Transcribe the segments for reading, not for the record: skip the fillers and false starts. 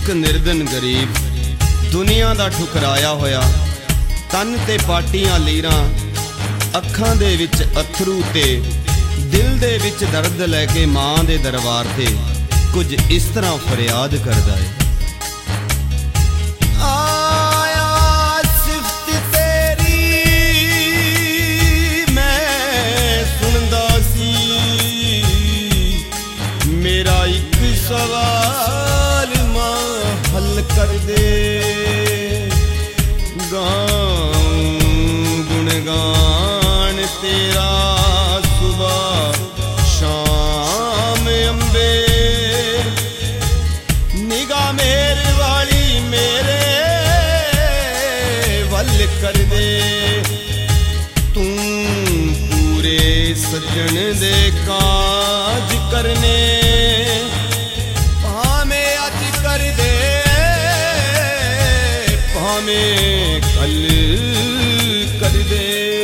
एक निर्धन गरीब दुनिया दा ठुकराया होया तन ते पाटियां लीरां अखां दे विच अथरू ते दिल दे विच दर्द लैके मां दे दरबार ते कुछ इस तरह फरियाद करदा है। सवाल मां हल कर दे, गाऊं गुणगान तेरा सुबह शाम अम्बे, निगाह मेरे वाली मेरे वल कर दे। तू पूरे सजन दे काज करने में कल कर दे।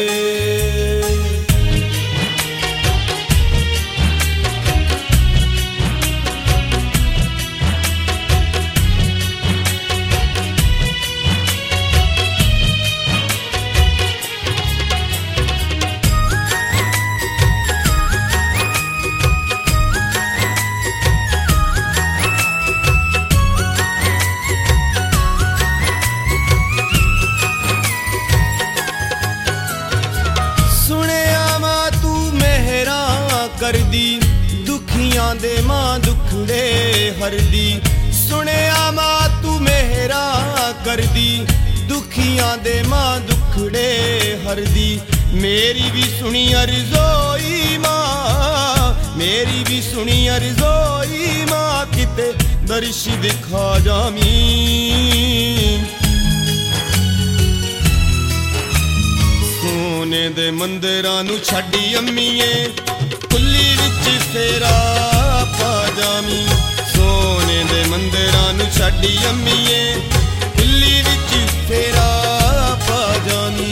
कर दी दुखियां दे मां दुखड़े हर दी, सुनिया मां तू मेहरा कर दी दुखियां दे मां दुखड़े हर दी। मेरी भी सुनी अर्ज़ोई मां, मेरी भी सुनी अर्ज़ोई मां, किते दर्श दिखा जामी। सोने दे मंदिरां नू छड्डी अम्मीए कुल्ली विच फेरा पा जामी। सोने दे मंदिरां नू छड्डी अम्मीए कुल्ली विच फेरा पा जामी।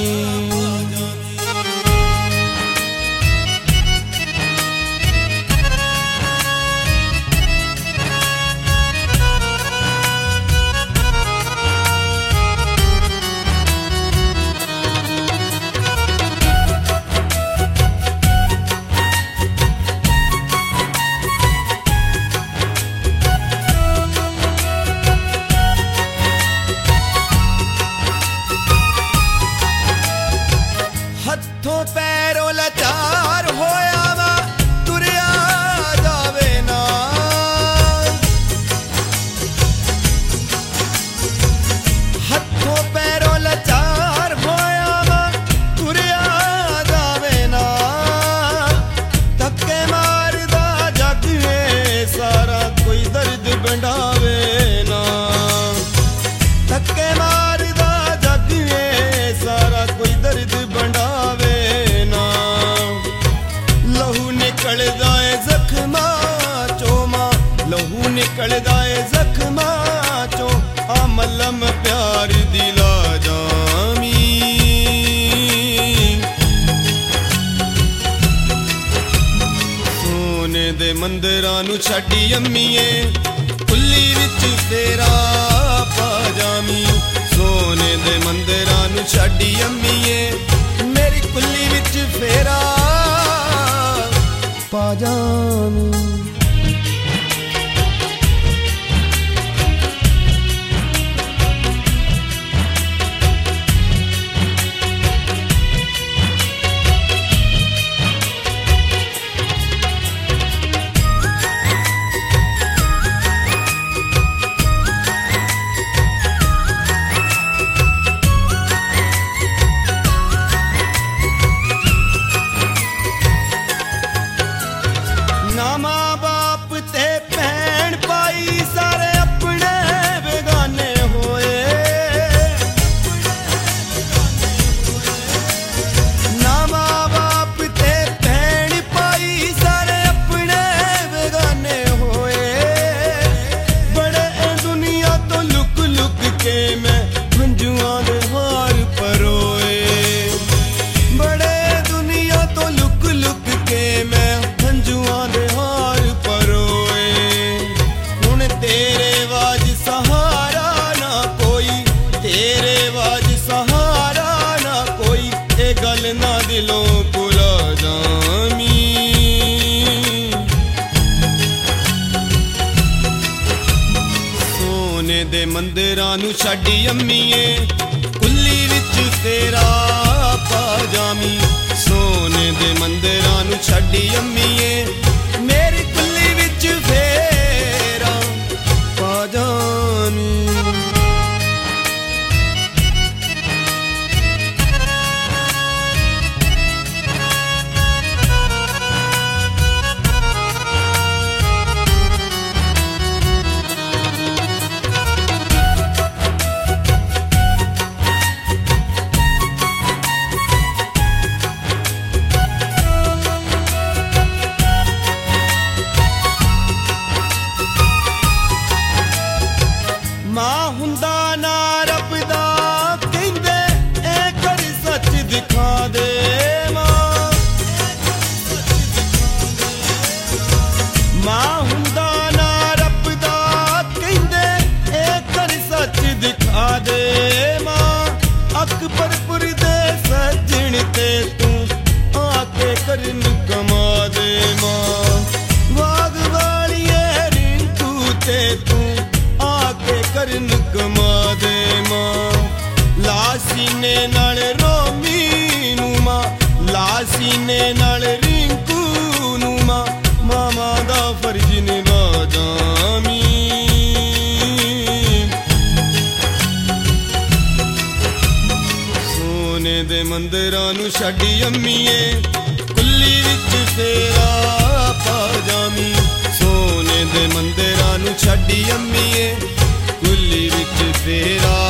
हथों पैरों लाचार होया वा तुरिया जावे ना, हथों पैरों लाचार होया वा तुरिया जावे ना। धक्के मारदा जग सारा कोई दर्द बंडावे ना, धक्के मारदा जग सारा कोई दर्द बंडावे ना। लहू निकलदा है जख्मा चो मां, लहू निकलदा है जख्मा चो, मलम प्यार दिला जामी। सोने दे मंदिरां नू छड्डी अम्मीए कुल्ली विच फेरा पा जामी। सोने दे मंदिरां नू छड्डी अम्मीए मेरी कुल्ली विच फेरा पा जामी। ना मां ਮੰਦਿਰਾਂ ਨੂੰ ਛੱਡੀ ਅੰਮੀਏ, ਕੁੱਲੀ ਵਿੱਚ ਤੇਰਾ ਪਾ ਜਾਮੀ। ਸੋਨੇ ਦੇ ਮੰਦਿਰਾਂ ਨੂੰ ਛੱਡੀ ਅੰਮੀਏ, ਮੇਰੀ ਕੁੱਲੀ ਵਿੱਚ ਫੇਰਾ ਪਾ ਜਾਮੀ। ਮਾਂ ਹੁੰਦਾ ਨਾ ਰੱਬ ਦਾ, ਕਹਿੰਦੇ ਇਹ ਕਰ ਸੱਚ ਦਿਖਾ ਦੇ ਮਾਂ। ਮਾਂ ਹੁੰਦਾ ਨਾ ਰੱਬ ਦਾ, ਕਹਿੰਦੇ ਇਹ ਕਰ ਸੱਚ ਦਿਖਾ ਦੇ ਮਾਂ। ਅਕਬਰਪੁਰ ਦੇ ਸੱਜਣ ਤੇ ਤੂੰ ਆ ਕੇ ਕਰਨ ਕਮਾ ਦੇ ਮਾਂ। ਬਾਗ ਵਾਲੀਏ ਰਿੰਕੂ ਤੇ ਤੂੰ ਆ ਕੇ ਕਰਨ ਕਮਾ ਦੇ ਮਾਂ। ਲਾ ਸੀਨੇ ਨਾਲ ਰੋਮੀ ਨੂੰ ਮਾਂ, ਲਾ ਸੀਨੇ ਨਾਲ ਰਿੰਕੂ ਨੂੰ ਮਾਂ। ਮਾਮਾ ਦਾ ਫਰਜ਼ ਨਿਭਾ ਜਾਮੀ। ਸੋਨੇ ਦੇ ਮੰਦਿਰਾਂ ਨੂੰ ਛੱਡੀ ਅੰਮੀਏ, ਕੁੱਲੀ ਵਿੱਚ ਤੇਰਾ ਪਾ ਜਾਮੀ। ਸੋਨੇ ਦੇ ਮੰਦਿਰਾਂ ਨੂੰ ਛੱਡੀ ਅੰਮੀਏ, ਕੁੱਲੀ ਵਿੱਚ ਤੇਰਾ